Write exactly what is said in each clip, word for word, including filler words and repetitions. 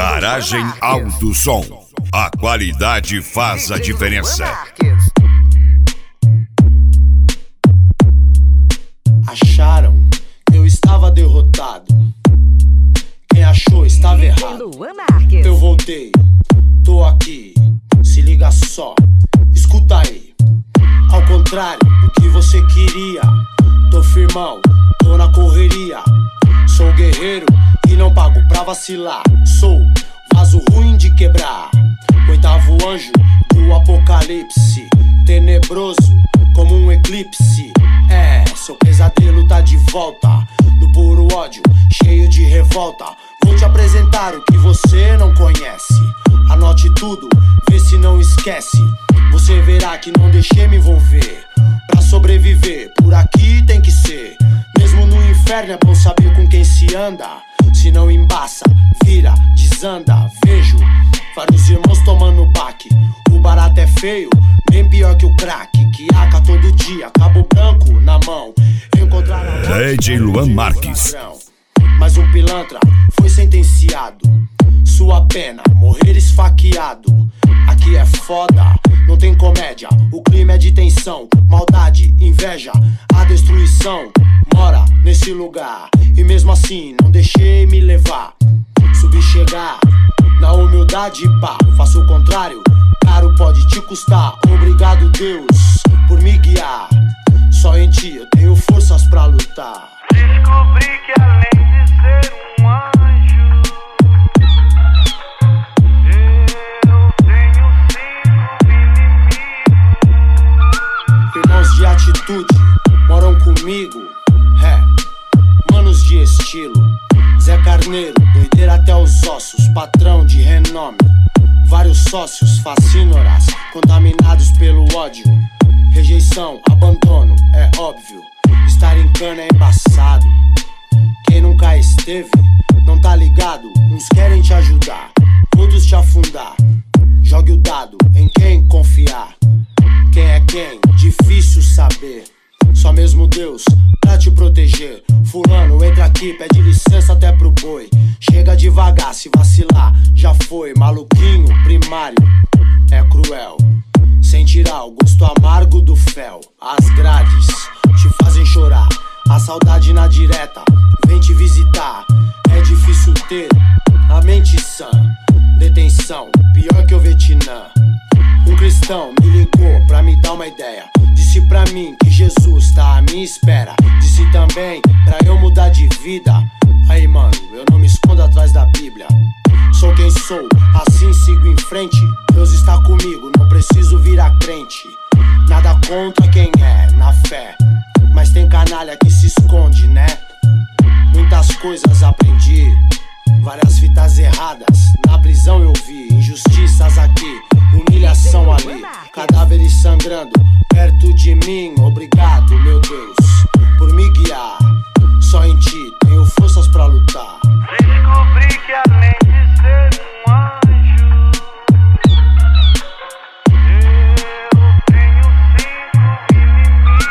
Garagem Alto Som. A qualidade faz a diferença. Acharam que eu estava derrotado. Quem achou estava errado. Eu voltei, tô aqui. Se liga só, escuta aí. Ao contrário do que você queria, tô firmão, tô na correria. Sou guerreiro e não pago pra vacilar. Sou vaso ruim de quebrar, oitavo anjo do apocalipse, tenebroso como um eclipse. É, seu pesadelo tá de volta, no puro ódio, cheio de revolta. Vou te apresentar o que você não conhece. Anote tudo, vê se não esquece. Você verá que não deixei me envolver. Pra sobreviver, por aqui tem que ser. Mesmo no inferno é bom saber com quem se anda. Se não embaça, vira, desanda. Vejo vários irmãos tomando baque. O barato é feio, bem pior que o crack. Que aca todo dia, cabo branco na mão. Encontrar a D J Luan Marques. Mas um pilantra foi sentenciado. Sua pena, morrer esfaqueado. Aqui é foda, não tem comédia. O clima é de tensão, maldade, inveja. A destruição mora nesse lugar. E mesmo assim não deixei me levar. Subi chegar, na humildade pá. Faço o contrário, caro pode te custar. Obrigado Deus por me guiar. Só em ti eu tenho forças pra lutar. Descobri que além de ser um anjo, eu tenho cinco inimigos. Irmãos de atitude moram comigo. É, manos de estilo. Zé Carneiro, doideira até os ossos. Patrão de renome. Vários sócios fascínoras, contaminados pelo ódio. Rejeição, abandono, é óbvio. Estar em cana é embaçado. Quem nunca esteve, não tá ligado. Uns querem te ajudar, outros te afundar. Jogue o dado em quem confiar. Quem é quem? Difícil saber. Só mesmo Deus pra te proteger. Fulano, entra aqui, pede licença até pro boi. Chega devagar, se vacilar, já foi. Maluquinho, primário, é cruel. Sem tirar o gosto amargo do fel. As grades te fazem chorar. A saudade na direta vem te visitar. É difícil ter a mente sã. Detenção, pior que o Vietnã. Um cristão me ligou pra me dar uma ideia. Disse pra mim que Jesus tá à minha espera. Disse também pra eu mudar de vida. Aí mano, eu não me escondo atrás da Bíblia. Sou quem sou, assim sigo em frente. Deus está comigo, não preciso virar crente. Nada contra quem é, na fé. Mas tem canalha que se esconde, né? Muitas coisas aprendi, várias fitas erradas. Na prisão eu vi injustiças aqui, humilhação ali. Cadáveres sangrando perto de mim. Obrigado, meu Deus, por me guiar. Só em ti tenho forças pra lutar. Descobri que além de ser um anjo, eu tenho cinco inimigos.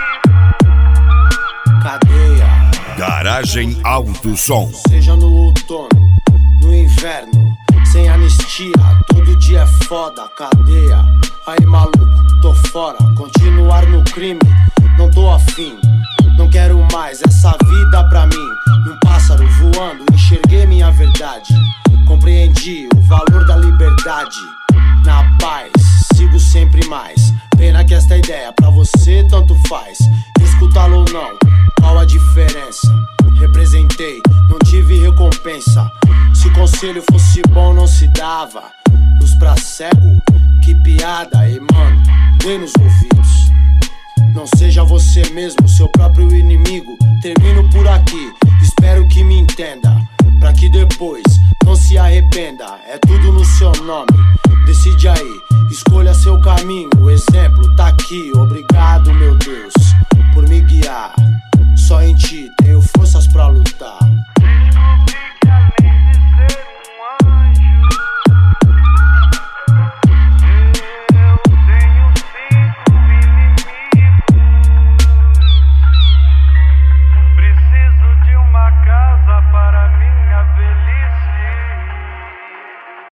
Cadeia. Garagem Alto Som. Seja no outono, no inverno, sem anistia, todo dia é foda. Cadeia. Aí maluco, tô fora. Continuar no crime, não tô afim. Não quero mais essa vida pra mim. Num pássaro voando, enxerguei minha verdade. Compreendi o valor da liberdade. Na paz, sigo sempre mais. Pena que esta ideia pra você tanto faz. Escutá-lo ou não, qual a diferença? Representei, não tive recompensa. Se conselho fosse bom não se dava. Luz pra cego, que piada. E mano, dê nos ouvidos. Não seja você mesmo, seu próprio inimigo. Termino por aqui, espero que me entenda. Pra que depois não se arrependa. É tudo no seu nome, decide aí. Escolha seu caminho, o exemplo tá aqui. Obrigado, meu Deus, por me guiar. Só em ti tenho forças pra lutar.